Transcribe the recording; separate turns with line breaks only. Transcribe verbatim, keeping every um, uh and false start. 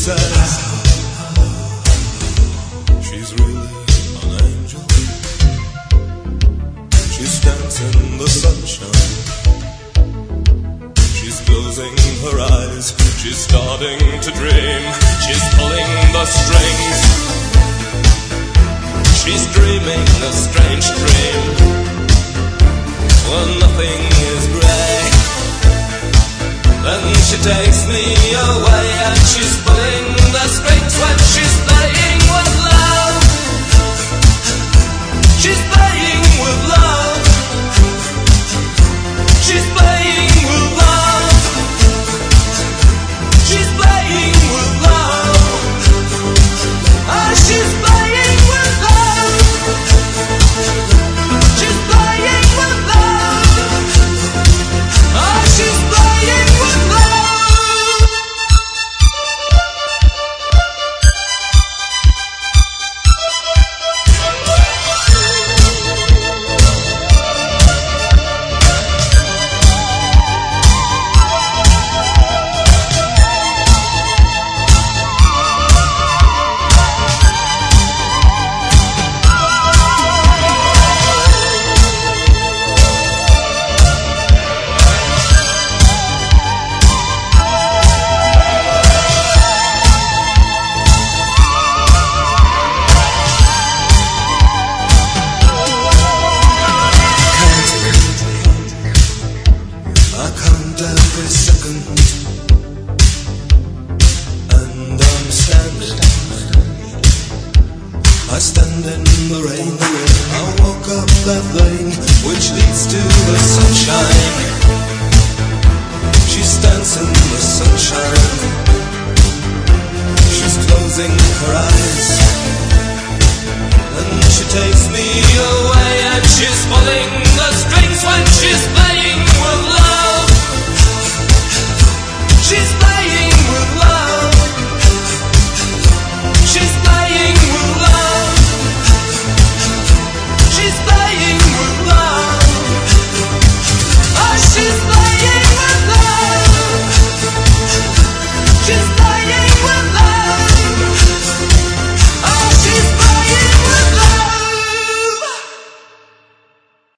says she's really an angel. She stands in the sunshine. She's closing her eyes. She's starting to dream. She's pulling the strings. She's dreaming a strange dream when nothing is grey. Then she takes me away and she's pulling the strings when she's playing with love. She's playing with love. She's playing with love. She's playing with love. Ah, she's playing with love. She's playing with love. Ah, she's playing with love. Every second, and I'm standing. I stand in the rain. I walk up that lane which leads to the sunshine. She stands in the sunshine. She's closing her eyes, and she takes me away, and she's falling